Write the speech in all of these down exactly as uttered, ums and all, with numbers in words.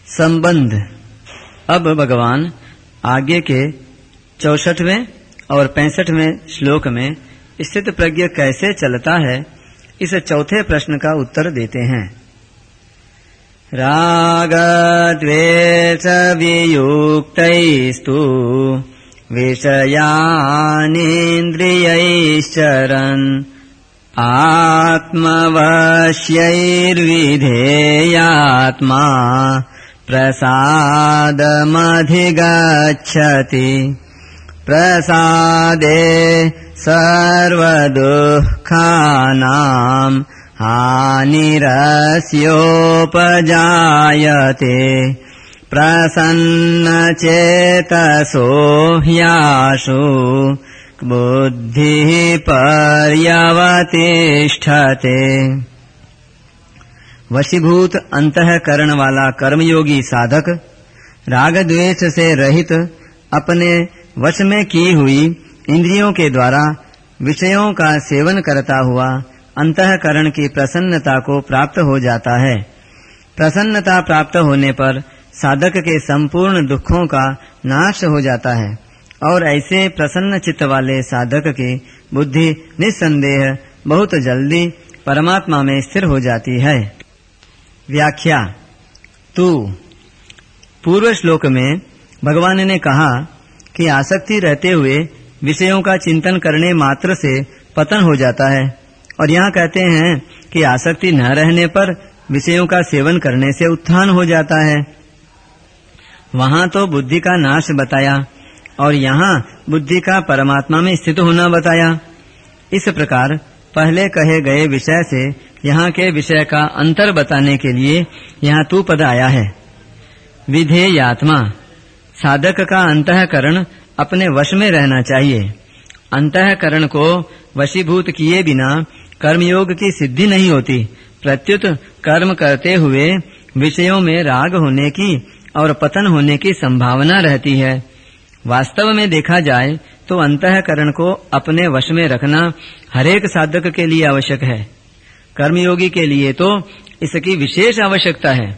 संबंध। अब भगवान आगे के चौसठवें और पैंसठवें श्लोक में स्थित प्रज्ञ कैसे चलता है, इस चौथे प्रश्न का उत्तर देते हैं। राग द्वेष वियुक्तैस्तु विषयानीन्द्रियैश्चरन् आत्मवश्यैर्विधेयात्मा प्रसादमधिगच्छति। प्रसादे सर्वदुःखानां हानिरस्योपजायते। प्रसन्नचेतसो ह्याशु बुद्धिः पर्यवतिष्ठते। वशीभूत अंतःकरण वाला कर्मयोगी साधक राग द्वेष से रहित अपने वश में की हुई इंद्रियों के द्वारा विषयों का सेवन करता हुआ अंतःकरण की प्रसन्नता को प्राप्त हो जाता है। प्रसन्नता प्राप्त होने पर साधक के संपूर्ण दुखों का नाश हो जाता है और ऐसे प्रसन्न चित्त वाले साधक की बुद्धि निस्संदेह बहुत जल्दी परमात्मा में स्थिर हो जाती है। व्याख्या। तू पूर्व श्लोक में भगवान ने कहा कि आसक्ति रहते हुए विषयों का चिंतन करने मात्र से पतन हो जाता है, और यहाँ कहते हैं कि आसक्ति न रहने पर विषयों का सेवन करने से उत्थान हो जाता है। वहाँ तो बुद्धि का नाश बताया और यहाँ बुद्धि का परमात्मा में स्थित होना बताया। इस प्रकार पहले कहे गए विषय से यहाँ के विषय का अंतर बताने के लिए यहाँ तू पद आया है। विधेयात्मा, साधक का अंतःकरण अपने वश में रहना चाहिए। अंतःकरण को वशीभूत किए बिना कर्मयोग की सिद्धि नहीं होती। प्रत्युत कर्म करते हुए विषयों में राग होने की और पतन होने की संभावना रहती है। वास्तव में देखा जाए तो अंतःकरण को अपने वश में रखना हरेक साधक के लिए आवश्यक है। कर्मयोगी के लिए तो इसकी विशेष आवश्यकता है।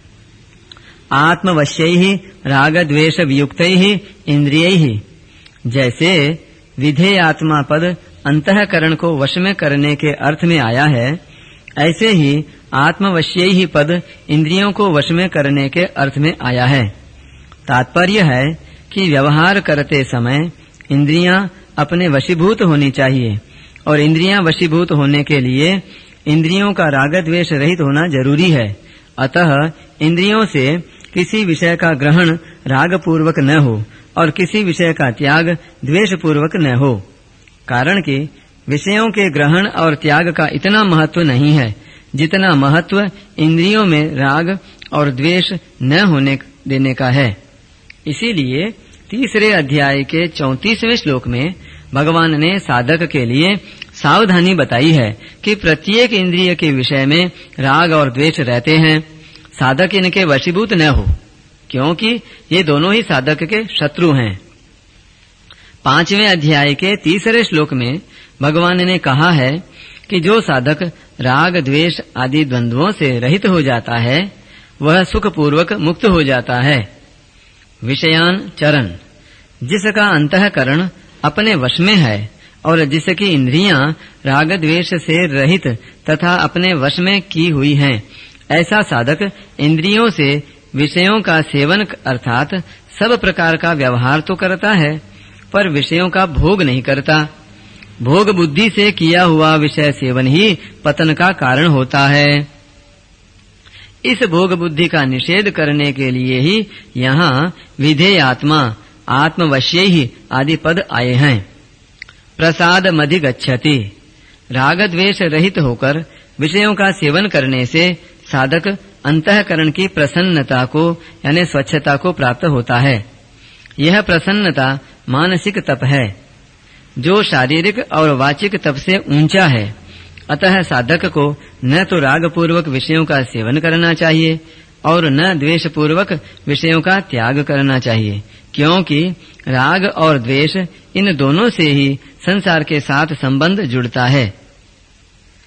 आत्मवश्यैहि राग द्वेष वियुक्तैहि इंद्रियैहि, जैसे विधेयात्मा पद अंतःकरण को वश में करने के अर्थ में आया है, ऐसे ही आत्मवश्यैहि पद इंद्रियों को वश में करने के अर्थ में आया है। तात्पर्य है कि व्यवहार करते समय इंद्रियां अपने वशीभूत होनी चाहिए, और इंद्रियां वशीभूत होने के लिए इंद्रियों का राग द्वेष रहित होना जरूरी है। अतः इंद्रियों से किसी विषय का ग्रहण राग पूर्वक न हो और किसी विषय का त्याग द्वेष पूर्वक न हो, कारण कि विषयों के ग्रहण और त्याग का इतना महत्व नहीं है जितना महत्व इंद्रियों में राग और द्वेष न होने देने का है। इसीलिए तीसरे अध्याय के चौंतीसवें श्लोक में भगवान ने साधक के लिए सावधानी बताई है कि प्रत्येक इंद्रिय के विषय में राग और द्वेष रहते हैं। साधक इनके वशीभूत न हो, क्योंकि ये दोनों ही साधक के शत्रु हैं। पांचवें अध्याय के तीसरे श्लोक में भगवान ने कहा है कि जो साधक राग द्वेष आदि द्वंद्वों से रहित हो जाता है वह सुख पूर्वक मुक्त हो जाता है। विषयान चरण, जिसका अंतःकरण अपने वश में है और जिसकी इंद्रियां राग द्वेष से रहित तथा अपने वश में की हुई हैं, ऐसा साधक इंद्रियों से विषयों का सेवन अर्थात सब प्रकार का व्यवहार तो करता है, पर विषयों का भोग नहीं करता। भोग बुद्धि से किया हुआ विषय सेवन ही पतन का कारण होता है। इस भोग बुद्धि का निषेध करने के लिए ही यहाँ विधेयात्मा, आत्मवश्यैहि आदि पद आए हैं। प्रसाद मधिगच्छति, राग द्वेष रहित होकर विषयों का सेवन करने से साधक अंतःकरण की प्रसन्नता को यानी स्वच्छता को प्राप्त होता है। यह प्रसन्नता मानसिक तप है जो शारीरिक और वाचिक तप से ऊंचा है। अतः साधक को न तो राग पूर्वक विषयों का सेवन करना चाहिए और न द्वेष पूर्वक विषयों का त्याग करना चाहिए, क्योंकि राग और द्वेष इन दोनों से ही संसार के साथ संबंध जुड़ता है।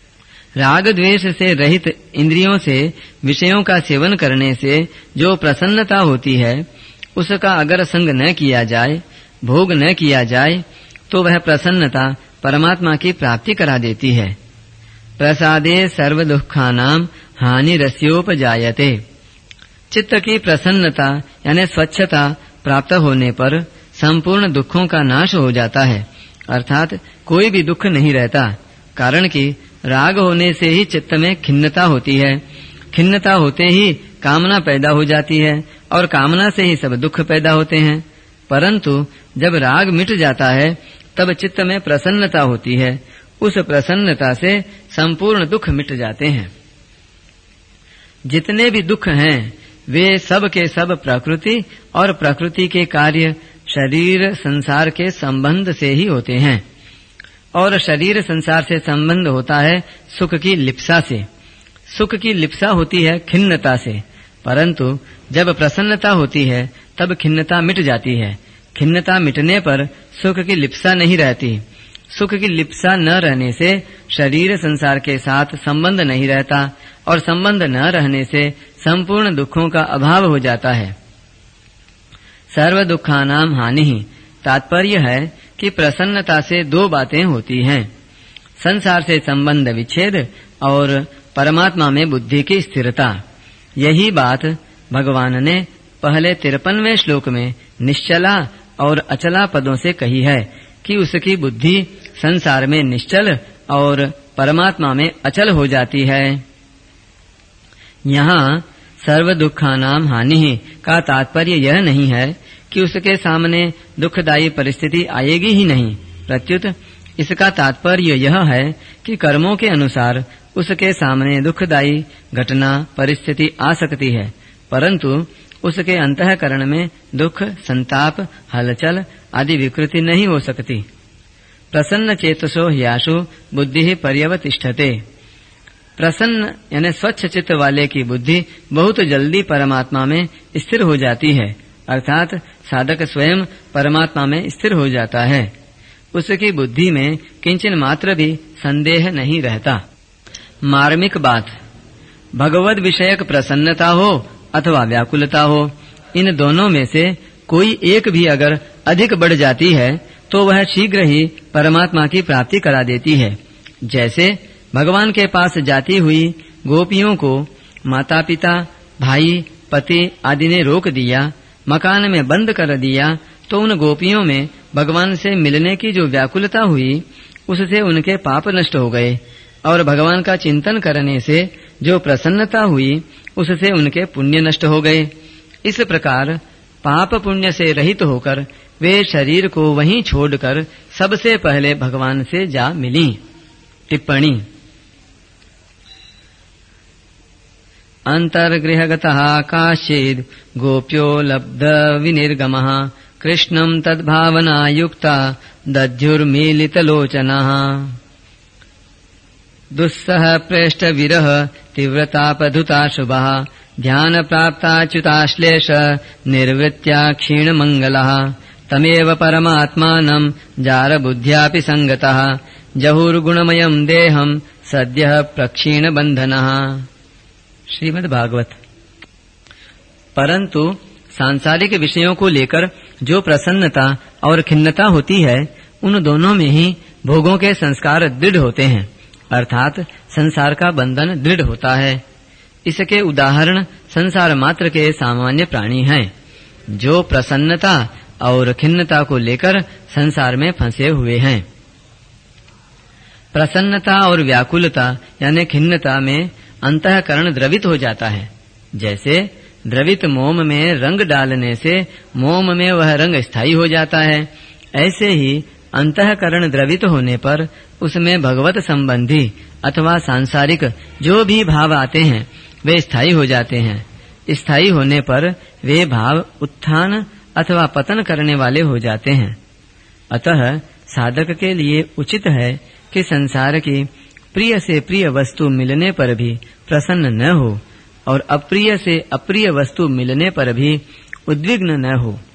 राग द्वेष से रहित इंद्रियों से विषयों का सेवन करने से जो प्रसन्नता होती है, उसका अगर संग न किया जाए, भोग न किया जाए, तो वह प्रसन्नता परमात्मा की प्राप्ति करा देती है। प्रसादे सर्व दुखानाम हानि रस्योपजायते। चित्त की प्रसन्नता यानी स्वच्छता प्राप्त होने पर संपूर्ण दुखों का नाश हो जाता है, अर्थात कोई भी दुख नहीं रहता। कारण कि राग होने से ही चित्त में खिन्नता होती है, खिन्नता होते ही कामना पैदा हो जाती है और कामना से ही सब दुख पैदा होते हैं। परंतु जब राग मिट जाता है तब चित्त में प्रसन्नता होती है, उस प्रसन्नता से संपूर्ण दुख मिट जाते हैं। जितने भी दुख हैं वे सब के सब प्रकृति और प्रकृति के कार्य शरीर संसार के संबंध से ही होते हैं, और शरीर संसार से संबंध होता है सुख की लिप्सा से। सुख की लिप्सा होती है खिन्नता से, परंतु जब प्रसन्नता होती है तब खिन्नता मिट जाती है। खिन्नता मिटने पर सुख की लिप्सा नहीं रहती। सुख की लिप्सा न रहने से शरीर संसार के साथ संबंध नहीं रहता, और संबंध न रहने से संपूर्ण दुखों का अभाव हो जाता है। सर्व दुखानाम हानि ही तात्पर्य है कि प्रसन्नता से दो बातें होती हैं, संसार से संबंध विच्छेद और परमात्मा में बुद्धि की स्थिरता। यही बात भगवान ने पहले तिरपनवें श्लोक में निश्चला और अचला पदों से कही है कि उसकी बुद्धि संसार में निश्चल और परमात्मा में अचल हो जाती है। यहाँ सर्व दुखानाम हानि का तात्पर्य यह नहीं है कि उसके सामने दुखदायी परिस्थिति आएगी ही नहीं, प्रत्युत इसका तात्पर्य यह है कि कर्मों के अनुसार उसके सामने दुखदायी घटना परिस्थिति आ सकती है, परंतु उसके अंतःकरण में दुख, संताप, हलचल आदि विकृति नहीं हो सकती। प्रसन्न चेतसो ह्याशु बुद्धि पर्यवतिष्ठते। प्रसन्न यानी स्वच्छ चित्त वाले की बुद्धि बहुत जल्दी परमात्मा में स्थिर हो जाती है, अर्थात साधक स्वयं परमात्मा में स्थिर हो जाता है। उसकी बुद्धि में किंचन मात्र भी संदेह नहीं रहता। मार्मिक बात, भगवद विषयक प्रसन्नता हो अथवा व्याकुलता हो, इन दोनों में से कोई एक भी अगर अधिक बढ़ जाती है तो वह शीघ्र ही परमात्मा की प्राप्ति करा देती है। जैसे भगवान के पास जाती हुई गोपियों को माता पिता, भाई, पति आदि ने रोक दिया, मकान में बंद कर दिया, तो उन गोपियों में भगवान से मिलने की जो व्याकुलता हुई उससे उनके पाप नष्ट हो गए, और भगवान का चिंतन करने से जो प्रसन्नता हुई उससे उनके पुण्य नष्ट हो गए। इस प्रकार पाप पुण्य से रहित होकर वे शरीर को वहीं छोड़कर सबसे पहले भगवान से जा मिली। टिप्पणी। अंतर्गृहगतः काश्चिद् गोप्यो लब्ध विनिर्गमः कृष्णं तद्भावना युक्ता दध्युर्मीलितलोचनः। दुस्सह प्रेष्ट विरह तीव्रतापधुता शुभः ध्यान प्राप्ताच्युताश्लेष निर्वृत्या क्षीण मंगलः तमेव परमात्मानं जार बुद्ध्यापि संगतः जहुर्गुणमयं देहं सद्यः प्रक्षीण बंधनः। श्रीमद् भागवत। परंतु सांसारिक विषयों को लेकर जो प्रसन्नता और खिन्नता होती है, उन दोनों में ही भोगों के संस्कार दृढ़ होते हैं, अर्थात संसार का बंधन दृढ़ होता है। इसके उदाहरण संसार मात्र के सामान्य प्राणी हैं, जो प्रसन्नता और खिन्नता को लेकर संसार में फंसे हुए हैं। प्रसन्नता और व्याकुलता यानी खिन्नता में अंतःकरण द्रवित हो जाता है। जैसे द्रवित मोम में रंग डालने से मोम में वह रंग स्थायी हो जाता है, ऐसे ही अंतःकरण द्रवित होने पर उसमें भगवत संबंधी अथवा सांसारिक जो भी भाव आते हैं वे स्थायी हो जाते हैं। स्थायी होने पर वे भाव उत्थान अथवा पतन करने वाले हो जाते हैं। अतः साधक के लिए उचित है कि संसार की प्रिय से प्रिय वस्तु मिलने पर भी प्रसन्न न हो और अप्रिय से अप्रिय वस्तु मिलने पर भी उद्विग्न न हो।